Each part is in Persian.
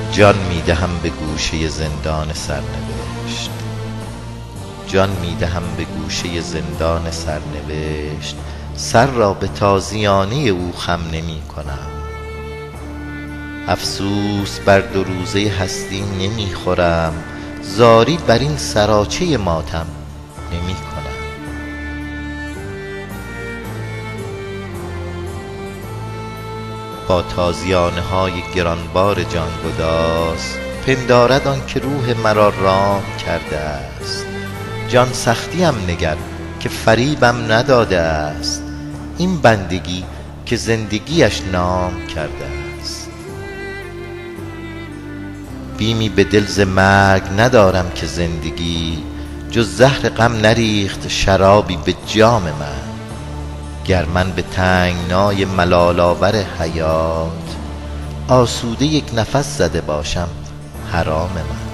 جان میدهم به گوشه زندان سرنوشت، جان میدهم به گوشه زندان سرنوشت، سر را به تازیانه او خم نمی کنم. افسوس بر دو روزه هستی نمی خورم، زاری بر این سراچه ماتم نمی کنم. با تازیانه های گرانبار جانگداز پندارد آن که روح مرا رام کرده است. جان سختیم نگر که فریبم نداده است، این بندگی که زندگیش نام کرده است. بیمی به دل ز مرگ ندارم که زندگی، جز زهر غم نریخت شرابی به جام من. گر من به تنگنای ملال آور حیات، آسوده یک نفس زده باشم حرام من.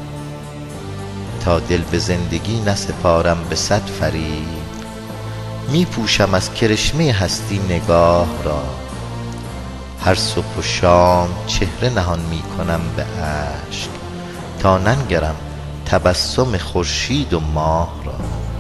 تا دل به زندگی نسپارم به صد فریب، می پوشم از کرشمه هستی نگاه را. هر صبح و شام چهره نهان می کنم به اشک، تا ننگرم تبسم خورشید و ماه را.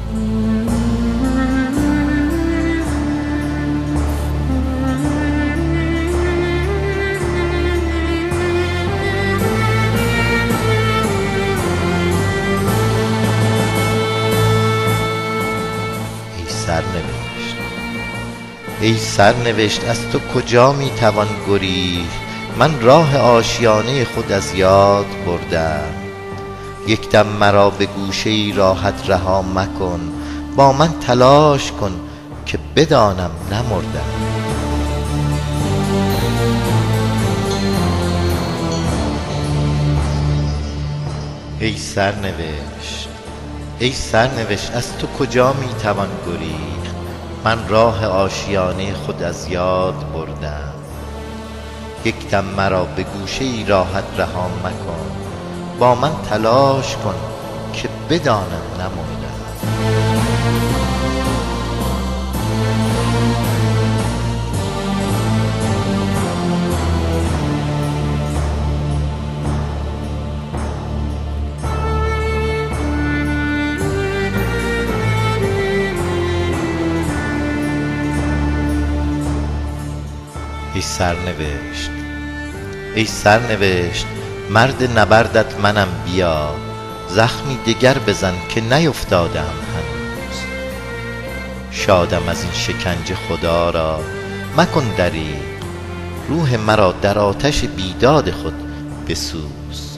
ای سرنوشت از تو کجا می توان گریخت؟ من راه آشیانه خود از یاد بردم. یک دم مرا به گوشه ای راحت رها مکن، با من تلاش کن که بدانم نمردم. ای سرنوشت، ای سرنوشت از تو کجا می توان گریخت؟ من راه آشیانه خود از یاد بردم. یک دم مرا به گوشه ای راحت رها مکن، با من تلاش کن که بدانم نمردم. ای سرنوشت، ای سرنوشت مرد نبردت منم بیا، زخمی دگر بزن که نیفتادم هنوز. شادم از این شکنجه خدا را مکن دریغ، روح مرا در آتش بیداد خود بسوز.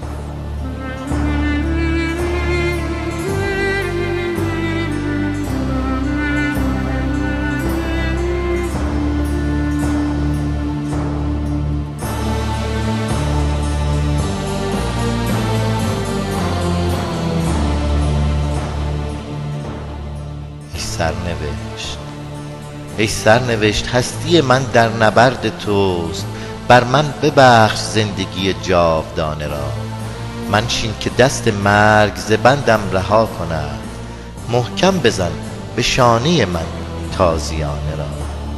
سرنوشت، ای سرنوشت هستی من در نبرد توست، بر من ببخش زندگی جاودانه را. منشین که دست مرگ ز بندم رها کند، محکم بزن به شانه من تازیانه را.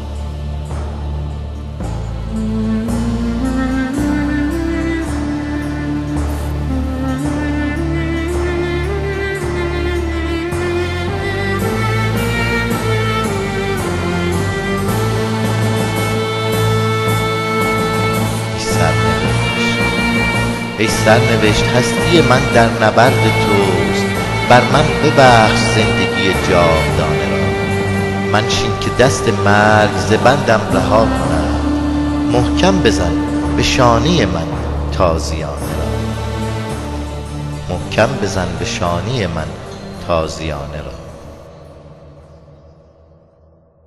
ای سرنوشت هستی من در نبرد توست، بر من ببخش زندگی جاودانه را. منشین که دست مرگ ز بندم رها کند، محکم بزن به شانه من تازیانه را. محکم بزن به شانه من تازیانه را.